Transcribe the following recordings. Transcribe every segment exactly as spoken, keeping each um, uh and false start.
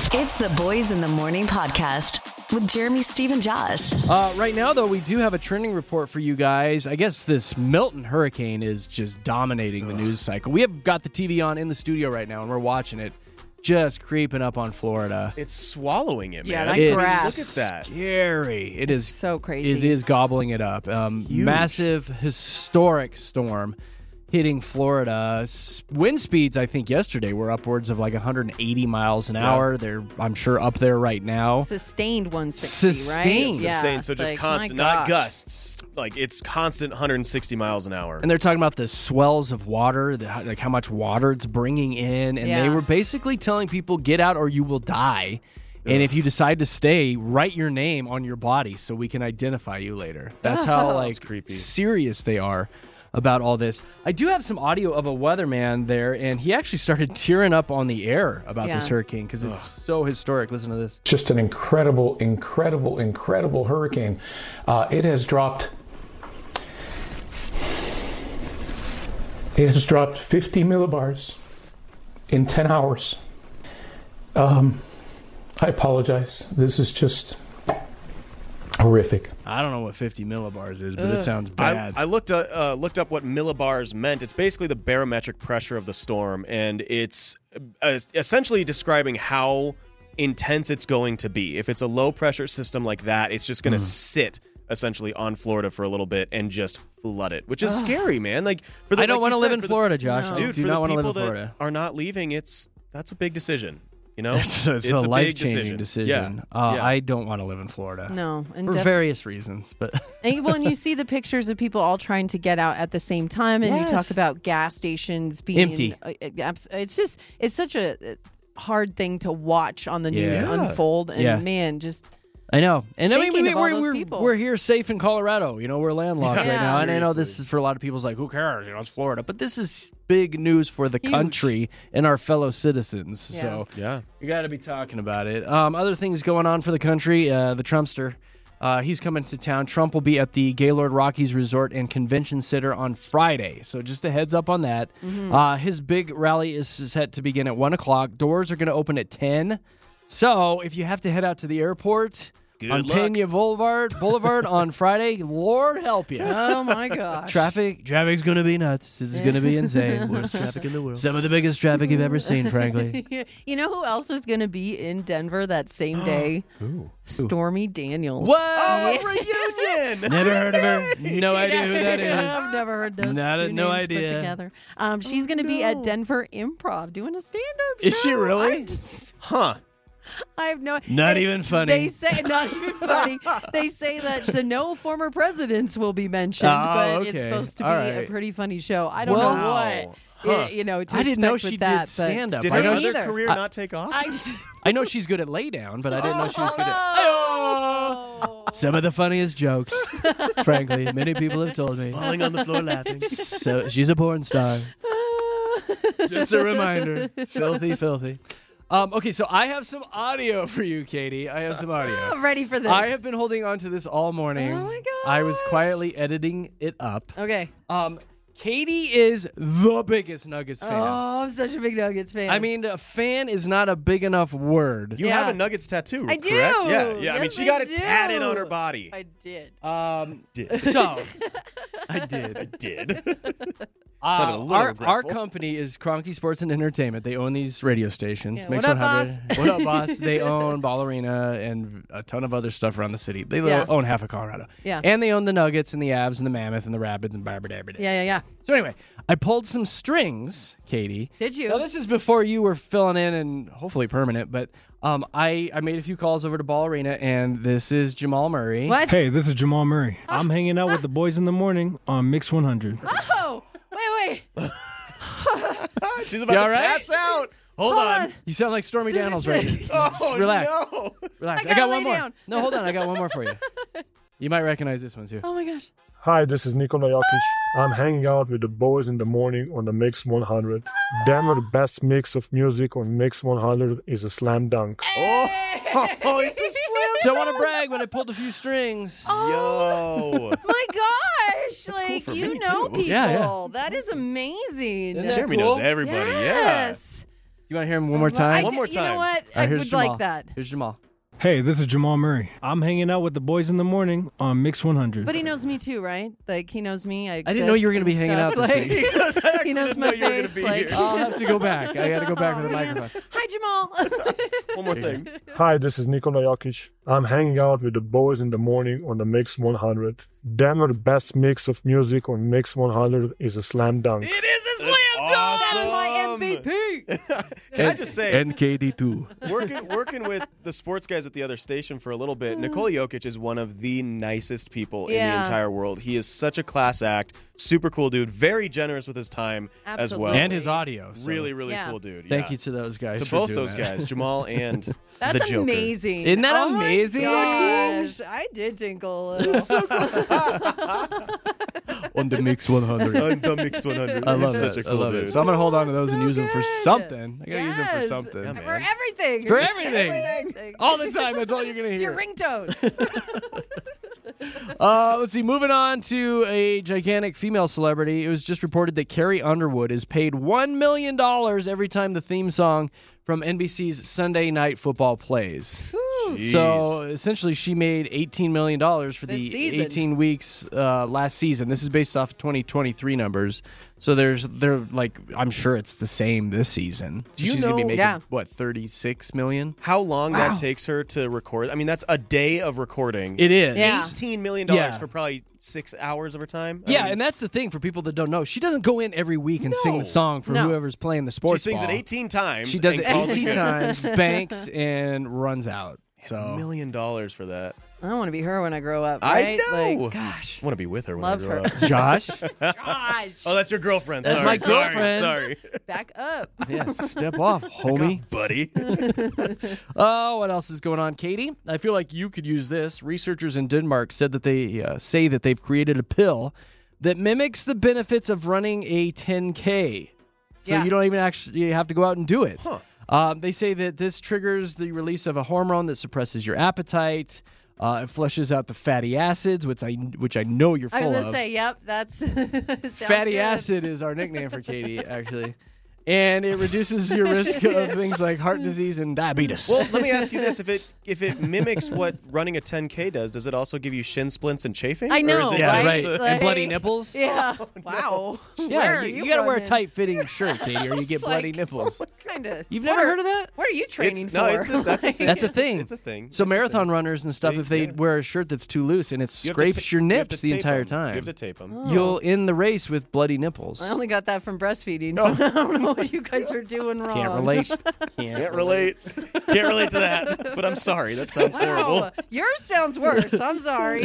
It's the Boys in the Morning podcast with Jeremy, Steve, and Josh. Uh, right now, though, we do have a trending report for you guys. I guess this Milton hurricane is just dominating the news cycle. We have got the T V on in the studio right now, and we're watching it just creeping up on Florida. It's swallowing it, man. Yeah, that It's grass. Look at that. Scary. It is so crazy. It is gobbling it up. Um, massive, historic storm hitting Florida. S- Wind speeds, I think, yesterday were upwards of like one hundred eighty miles an hour. They're, I'm sure, up there right now. Sustained one sixty, Sustained. right? Yeah. Sustained, so just Like, constant, my not gosh. gusts. Like, it's constant one hundred sixty miles an hour. And they're talking about the swells of water, the, how- like how much water it's bringing in. And they Yeah. were basically telling people, get out or you will die. And if you decide to stay, write your name on your body so we can identify you later. That's how like creepy. serious they are about all this. I do have some audio of a weatherman there, and he actually started tearing up on the air about this Yeah. hurricane because it's so historic. Listen to this. Just an incredible, incredible, incredible hurricane. Uh, it has dropped. It has dropped fifty millibars in ten hours. Um, I apologize. This is just horrific. I don't know what fifty millibars is, but it sounds I, bad. I looked uh, uh, looked up what millibars meant. It's basically the barometric pressure of the storm, and it's uh, essentially describing how intense it's going to be. If it's a low pressure system like that, it's just going to sit essentially on Florida for a little bit and just flood it, which is scary, man. Like for the, I don't like want to you live said, in for the- Florida, Josh. No. I dude. do for not the want to people live in that Florida. are not leaving, it's that's a big decision. You know, It's a, it's It's a, a big life-changing decision. decision. Yeah. Uh, Yeah. I don't want to live in Florida. No. And For def- various reasons, but And when you see the pictures of people all trying to get out at the same time, and you talk Yes. about gas stations being Empty. uh, abs- it's just it's such a uh, hard thing to watch on the news Yeah. unfold. And Yeah. man, just I know. And I mean, Thinking we, of all we're, those we're, people. we're here safe in Colorado. You know, we're landlocked right Yeah. now. And I know this Seriously. is for a lot of people's like, who cares? You know, it's Florida. But this is big news for the Huge. country and our fellow citizens. Yeah. So yeah. you got to be talking about it. Um, other things going on for the country. Uh, the Trumpster. Uh, he's coming to town. Trump will be at the Gaylord Rockies Resort and Convention Center on Friday. So just a heads up on that. Mm-hmm. Uh, his big rally is set to begin at one o'clock. Doors are going to open at ten. So if you have to head out to the airport Good on luck. Pena Boulevard, Boulevard on Friday, Lord help you. oh my gosh, Traffic, traffic's going to be nuts. It's going to be insane. Worst traffic in the world. Some of the biggest traffic you've ever seen, frankly. You know who else is going to be in Denver that same day? Stormy Daniels. What? Oh, reunion! Never heard of her. No idea who that is. I've never heard those Not a- two no names idea. put together. Um, she's going to be at Denver Improv doing a stand-up Is she show. really? Huh. I have no. Not they- even funny. They say not even funny. They say that the no former presidents will be mentioned, Oh, but it's okay. supposed to be All a right. pretty funny show. I don't Well- know what Huh. you know. To I didn't know expect she with that, did stand up. Did I her know, me she, other neither. career I- not take off? I, I know she's good at lay down, but I didn't know she was good at. Oh. Some of the funniest jokes, frankly, many people have told me. Falling on the floor laughing. So she's a porn star. Just a reminder. Filthy, filthy. Um, okay, so I have some audio for you, Katie. I have some audio. I'm ready for this. I have been holding on to this all morning. Oh my I was gosh. quietly editing it up. Okay. Um, Katie is the biggest Nuggets fan. Oh, I'm such a big Nuggets fan. I mean, a fan is not a big enough word. You Yeah. have a Nuggets tattoo, I do. correct? Yeah, yeah. I mean, Yes, she I got it do. tatted on her body. I did. Um, did. so I did. I did. Uh, Sounded a little our, our regretful. company is Cronky Sports and Entertainment. They own these radio stations. Yeah, Mix what up, one hundred. What up, boss? They own Ball Arena and a ton of other stuff around the city. They Yeah. own half of Colorado. Yeah. And they own the Nuggets and the Avs and the Mammoth and the Rapids and Barbara Dabber. Yeah, yeah, yeah. So anyway, I pulled some strings, Katie. Did you? Now, this is before you were filling in and hopefully permanent, but um, I, I made a few calls over to Ball Arena, and this is Jamal Murray. What? Hey, this is Jamal Murray. I'm hanging out with the boys in the morning on Mix one hundred. Oh, wait, wait. She's about You to all right? pass out. Hold, Hold on. on. You sound like Stormy This Daniels is right it. now. Oh, Relax. no. Relax. I I, gotta got lay one more. down. No, hold on. I got one more for you. You might recognize this one too. Oh my gosh. Hi, this is Nikola Jokic. I'm hanging out with the boys in the morning on the Mix one hundred. Denver, the best mix of music on Mix one hundred is a slam dunk. Oh, it's a slam Don't want to brag, but I pulled a few strings. Yo. My gosh. That's cool like, for you me, know too. people. Yeah, yeah. That is amazing. Isn't that Jeremy cool? knows everybody. Yes. You want to hear him one more time? I One do- more You time. know what? All I right, here's would Jamal. like that. Here's Jamal. Hey, this is Jamal Murray. I'm hanging out with the boys in the morning on Mix one hundred. But he knows me too, right? Like he knows me. I, I didn't know you were going going to to be hanging out this like, week. He knows didn't my know you were gonna face. be Like, here. I'll have to go back. I got to go back with the Oh, man. microphone. Hi, Jamal. One more thing. Hi, this is Nikola Jokic. I'm hanging out with the boys in the morning on the Mix one hundred. Denver, the best mix of music on Mix one hundred is a slam dunk. It is a slam dunk. That is my M V P. Can I just say, N K D two. working working with the sports guys at the other station for a little bit, Nikola Jokic is one of the nicest people in the Yeah. entire world. He is such a class act, super cool dude, very generous with his time as Absolutely. well. And his audio. so really, really Yeah. cool dude. Thank yeah. you to those guys. to for both doing those that. guys, Jamal and That's the Joker. amazing. Isn't that oh amazing? My gosh, I did tinkle a little. On the Mix one hundred. On the Mix one hundred. I He's love such it. a I cool love dude. it. So I'm gonna hold on to those So and use them for good. something. I gotta use them for Yes. something. Yeah, For man. everything. For everything. Everything. All the time. That's all you're gonna It's your hear. ringtone. Uh, let's see. Moving on to a gigantic female celebrity. It was just reported that Carrie Underwood is paid one million dollars every time the theme song from N B C's Sunday Night Football plays. Jeez. So essentially, she made eighteen million dollars for This the season. eighteen weeks uh, last season. This is based off twenty twenty-three numbers. So there's, they're like, I'm sure it's the same this season. So Do you she's gonna be know- making Yeah. what, thirty-six million? how long that takes her to record? I mean, that's a day of recording. It is. Yeah. eighteen million dollars Yeah. for probably six hours of her time. I Yeah, mean, and that's the thing for people that don't know. She doesn't go in every week and sing No. the song for No. whoever's playing the she sports sings ball. it eighteen times. She does and it calls eighteen good. times, banks, and runs out. A So million dollars for that. I want to be her when I grow up. I Right? know. Like, gosh. I want to be with her when Love I grow her. up. Josh, Gosh. Oh, that's your girlfriend. That's sorry, my sorry, girlfriend. Sorry, Back up. yeah, step off, homie. buddy. Oh, what else is going on, Katie? I feel like you could use this. Researchers in Denmark said that they uh, say that they've created a pill that mimics the benefits of running a ten K. So Yeah. you don't even actually have to go out and do it. Huh. Um, they say that this triggers the release of a hormone that suppresses your appetite. Uh, it flushes out the fatty acids, which I which I know you're I full was of. going to say, yep, that's sounds Fatty good. acid is our nickname for Katie, actually. And it reduces your risk of things like heart disease and diabetes. Well, let me ask you this: if it if it mimics what running a ten K does, does it also give you shin splints and chafing? I Or know, is it yeah, just right. the- and Like- bloody nipples. Yeah. Wow. Yeah, Where are you, you, you gotta wear a running? tight-fitting shirt, Katie, or you get It's bloody like- nipples. Kind of. You've never heard of that? What are you training It's, for? no, it's a, that's a thing. That's a It's thing. It's a thing. So It's a marathon thing. runners and stuff, They- if they yeah. wear a shirt that's too loose and it You have to scrapes ta- your you have nips to the tape entire 'em. time, You have to tape them. you'll end the race with bloody nipples. I only got that from breastfeeding, so I don't know what you guys are doing wrong. Can't relate. Can't, Can't relate. Can't relate to that. But I'm sorry. That sounds horrible. Wow. Yours sounds worse. I'm sorry.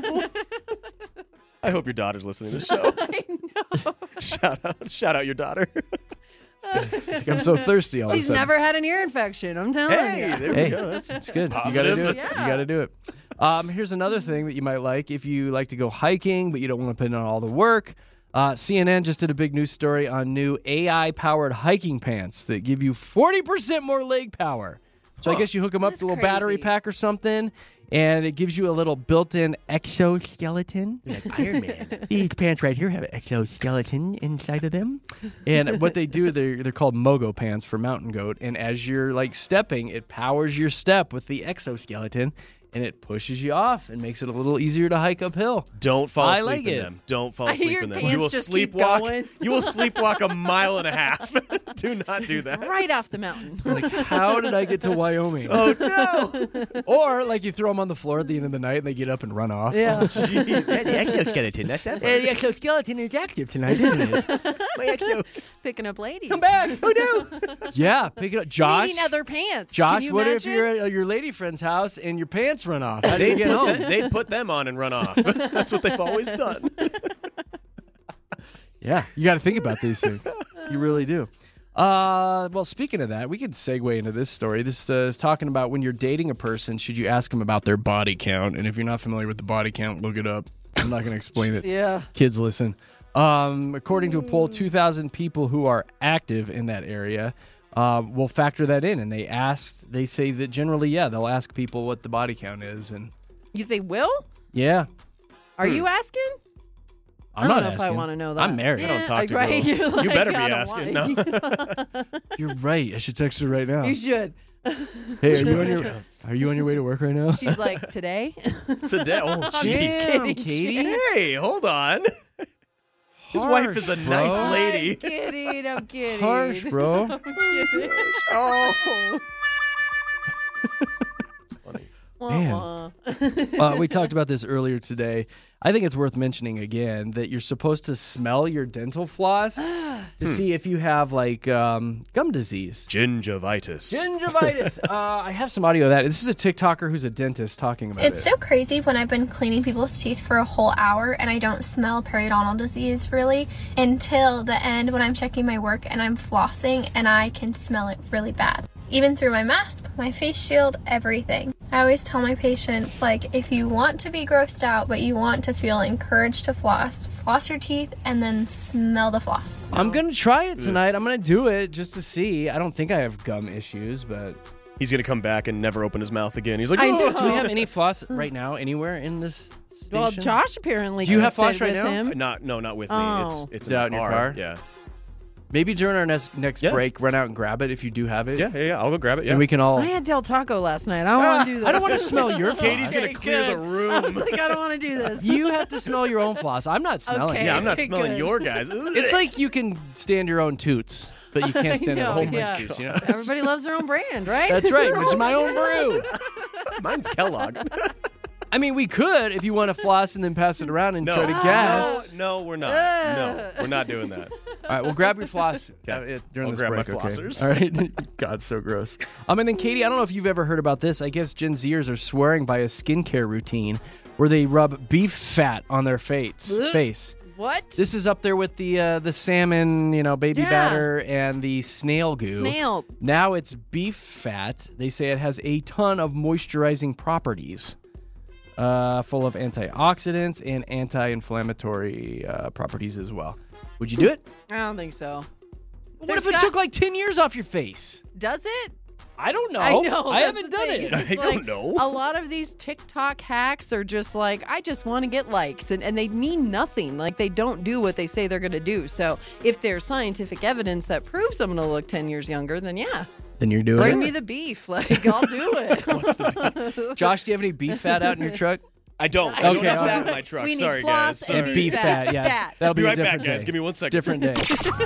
I hope your daughter's listening to the show. I know. Shout out, shout out your daughter. Like, I'm so thirsty all of a She's sudden. never had an ear infection. I'm telling Hey, you. there Hey, we go. That's it's good. You Positive. gotta do it. Yeah. You gotta do it. Um, here's another thing that you might like if you like to go hiking, but you don't want to put in all the work. Uh, C N N just did a big news story on new A I-powered hiking pants that give you forty percent more leg power. So I guess you hook them up That's to a little battery crazy. pack or something, and it gives you a little built-in exoskeleton. like Iron Man. These pants right here have an exoskeleton inside of them. And what they do, they're, they're called Mogo pants for mountain goat. And as you're like stepping, it powers your step with the exoskeleton, and it pushes you off and makes it a little easier to hike uphill. Don't fall I asleep like in it. them. Don't fall I asleep hear in them. pants You will just keep sleepwalk. going. You will sleepwalk a mile and a half. Do not do that. Right off the mountain. Like, how did I get to Wyoming? Oh no! Or like you throw them on the floor at the end of the night and they get up and run off. Yeah. Jeez, the exoskeleton. That's that. Hey, the exoskeleton is active tonight, isn't it? Picking up ladies. Come back. Oh no. Yeah, pick it up. Josh. Needing other pants. Josh, Can you what if imagine? you're at your lady friend's house and your pants run off? How do you They get put, home? that- they put them on and run off. That's what they've always done. Yeah, you got to think about these things. You really do. Uh, well, speaking of that, we could segue into this story. This uh, is talking about when you're dating a person, should you ask them about their body count? And if you're not familiar with the body count, look it up. I'm not going to explain it. Yeah. Kids, listen. Um, according to a poll, two thousand people who are active in that area uh, will factor that in. And they asked, they say that generally, yeah, they'll ask people what the body count is. And You they will? yeah, Are you asking? I'm I don't not know if I asking. want to know that. I'm married. I don't talk to right? girls. You're like, You better be I don't asking. want- No. You're right. I should text her right now. You should. Hey, are you on your Are you on your way to work right now? She's like, today? Today. Oh, jeez. Damn, kidding, Katie. Hey, hold on. His wife is a Harsh, nice bro. lady. I'm kidding. I'm kidding. Harsh, bro. I'm kidding. Oh. Man. Wah-wah. Uh, we talked about this earlier today. I think it's worth mentioning again that you're supposed to smell your dental floss to see if you have like um, gum disease. Gingivitis. Gingivitis. uh, I have some audio of that. This is a TikToker who's a dentist talking about It's it. so crazy when I've been cleaning people's teeth for a whole hour and I don't smell periodontal disease really until the end when I'm checking my work and I'm flossing and I can smell it really bad. Even through my mask, my face shield, everything. I always tell my patients, like, if you want to be grossed out but you want to feel encouraged to floss, floss your teeth and then smell the floss. I'm going to try it tonight. I'm going to do it just to see. I don't think I have gum issues, but He's going to come back and never open his mouth again. He's like, I oh, know. do we have any floss right now anywhere in this station? Well, Josh apparently Do you have keeps floss it right with now? him. Not, no, not with me. Oh. It's it's It's in, out the in your car. car? Yeah. Maybe during our next next Yeah. break, run out and grab it if you do have it. Yeah, yeah, yeah. I'll go grab it. Yeah. And we can all. I had Del Taco last night. I don't want to do this. I don't want to smell your floss. Katie's going to Okay, clear the good. room. I was like, I don't want to do this. You have to smell your own floss. I'm not smelling Okay. it. yeah, I'm not Okay, smelling good. your guys. It's like you can stand your own toots, but you can't stand I a know, whole bunch yeah. of toots. You know? Everybody loves their own brand, right? That's right. This is my own brew. Mine's Kellogg. I mean, we could if you want to floss and then pass it around and No, try to guess. no, no, we're not. No, we're not doing that. All right, well, grab your floss Okay. uh, during I'll this grab my break, okay? flossers. All right. God, so gross. Um, and then, Katie, I don't know if you've ever heard about this. I guess Gen Zers are swearing by a skincare routine where they rub beef fat on their face. face. What? This is up there with the uh, the salmon, you know, baby Yeah. batter and the snail goo. Snail. Now it's beef fat. They say it has a ton of moisturizing properties, uh, full of antioxidants and anti-inflammatory uh, properties as well. Would you do it? I don't think so. What There's if it got- took like ten years off your face? Does it? I don't know. I know. I that's haven't the done thing, it. is it's I don't like know. A lot of these TikTok hacks are just like, I just want to get likes, and, and they mean nothing. Like, they don't do what they say they're going to do. So if there's scientific evidence that proves I'm going to look ten years younger, then yeah, Then you're doing bring it. me the beef. Like, I'll do it. Josh, do you have any beef fat out in your truck? I don't. I don't Okay, have all that right. in my truck. We need Sorry, floss guys. and Sorry. And beef fat. fat, yeah. Stat. That'll be, Be a right back, different guys. day. Give me one second. Different day.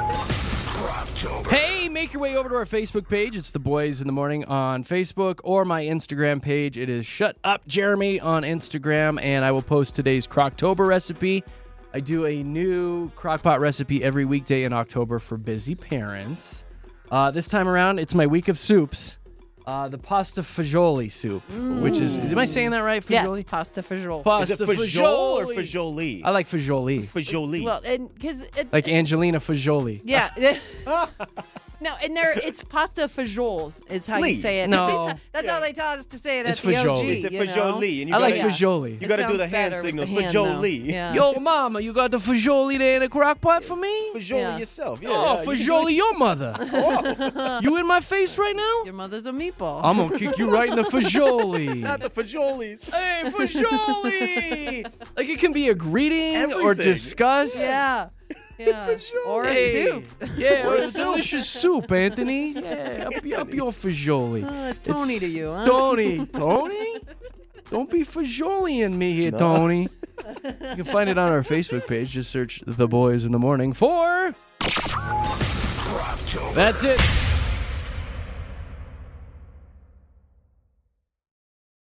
Hey, make your way over to our Facebook page. It's The Boys in the Morning on Facebook, or my Instagram page. It is Shut Up Jeremy on Instagram, and I will post today's Croctober recipe. I do a new crockpot recipe every weekday in October for busy parents. Uh, this time around, it's my week of soups. Uh, the pasta fagioli soup, which is, is, am I saying that right? Yes, Fagioli? pasta fagioli. Is Pasta it fajol or fajoli? I like fagioli. Fajoli. Well, and because it, Like Angelina Fagioli. yeah. No, and there it's pasta fajol is how Lee. you say it. No. At least That's how they taught us to say it It's at the O G. fajoli. it's a you know? fajoli. And you I like gotta, fagioli. You It got to do sounds the hand better with signals. the hand, though. Fajoli. Yeah. Yo, mama, you got the fagioli there in the crock pot for me? Fajoli Yeah. yourself. Yeah, Oh, yeah, you can do fagioli it. your mother. You in my face right now? Your mother's a meatball. I'm gonna kick you right in the fagioli. Not the fajolis. Hey, fagioli! Like it can be a greeting or Everything. disgust. yeah. Yeah. Or a Hey. soup. Yeah, or a delicious soup, Anthony. Yeah, up, your- up your fagioli. Oh, it's Tony to you, huh? Tony. Tony? Don't be fajoliing me here, Tony. You can find it on our Facebook page. Just search The Boys in the Morning for... That's it.